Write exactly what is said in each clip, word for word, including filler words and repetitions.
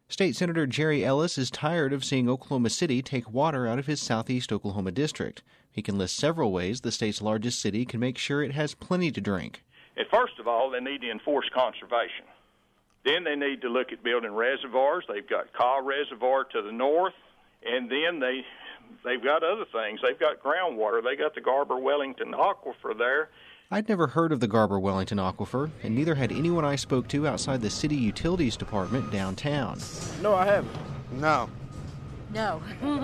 State Senator Jerry Ellis is tired of seeing Oklahoma City take water out of his southeast Oklahoma district. He can list several ways the state's largest city can make sure it has plenty to drink. And first of all, they need to enforce conservation. Then they need to look at building reservoirs. They've got Kaw Reservoir to the north, and then they, they've got other things. They've got groundwater. They got the Garber-Wellington Aquifer there. I'd never heard of the Garber-Wellington Aquifer, and neither had anyone I spoke to outside the city utilities department downtown. No, I haven't. No. No.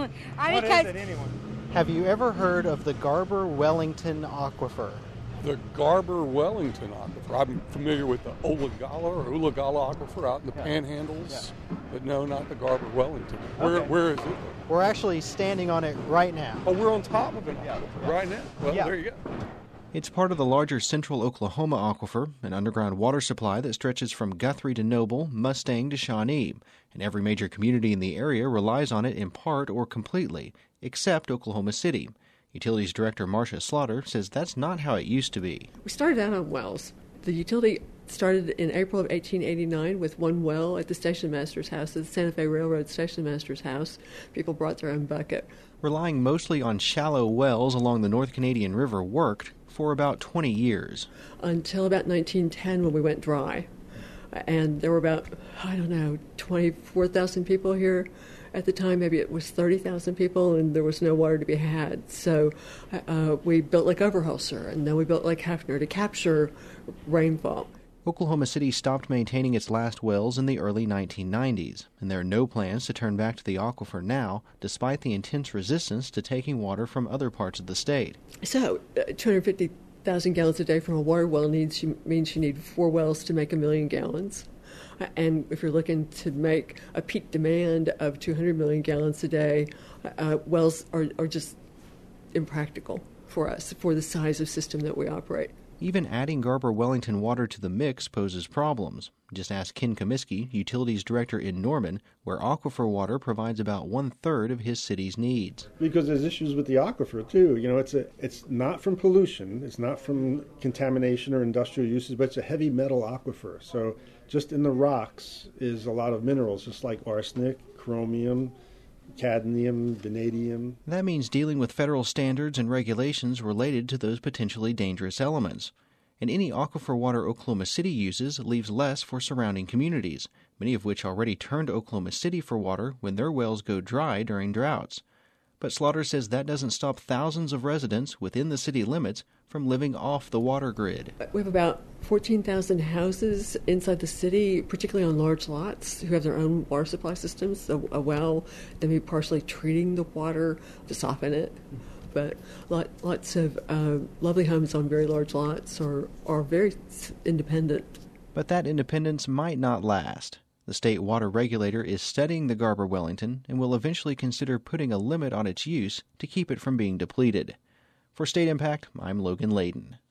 I What because is it, anyone? Have you ever heard of the Garber-Wellington Aquifer? The Garber-Wellington Aquifer. I'm familiar with the Olagala or Ulagala Aquifer out in the yeah. Panhandles, yeah. but no, not the Garber-Wellington. Where, okay. where is it? We're actually standing on it right now. Oh, we're on top of it yeah. right now? Well, yeah. there you go. It's part of the larger Central Oklahoma Aquifer, an underground water supply that stretches from Guthrie to Noble, Mustang to Shawnee, and every major community in the area relies on it in part or completely, except Oklahoma City. Utilities Director Marcia Slaughter says that's not how it used to be. We started out on wells. The utility started in April of eighteen eighty-nine with one well at the station master's house, at the Santa Fe Railroad station master's house. People brought their own bucket. Relying mostly on shallow wells along the North Canadian River worked for about twenty years. Until about nineteen ten when we went dry. And there were about, I don't know, twenty-four thousand people here. At the time, maybe it was thirty thousand people, and there was no water to be had. So uh, we built Lake Overholser, and then we built Lake Hefner to capture rainfall. Oklahoma City stopped maintaining its last wells in the early nineteen nineties, and there are no plans to turn back to the aquifer now, despite the intense resistance to taking water from other parts of the state. So uh, two hundred fifty thousand gallons a day from a water well needs you, means you need four wells to make a million gallons. And if you're looking to make a peak demand of two hundred million gallons a day, uh, wells are, are just impractical for us, for the size of system that we operate. Even adding Garber-Wellington water to the mix poses problems. Just ask Ken Comiskey, Utilities Director in Norman, where aquifer water provides about one-third of his city's needs. Because there's issues with the aquifer, too. You know, it's a, it's not from pollution, it's not from contamination or industrial uses, but it's a heavy metal aquifer. So just in the rocks is a lot of minerals, just like arsenic, chromium, cadmium, vanadium. That means dealing with federal standards and regulations related to those potentially dangerous elements. And any aquifer water Oklahoma City uses leaves less for surrounding communities, many of which already turn to Oklahoma City for water when their wells go dry during droughts. But Slaughter says that doesn't stop thousands of residents within the city limits from living off the water grid. We have about fourteen thousand houses inside the city, particularly on large lots, who have their own water supply systems, a, a well, then be partially treating the water to soften it. But lot, lots of uh, lovely homes on very large lots are, are very independent. But that independence might not last. The state water regulator is studying the Garber-Wellington and will eventually consider putting a limit on its use to keep it from being depleted. For State Impact, I'm Logan Layden.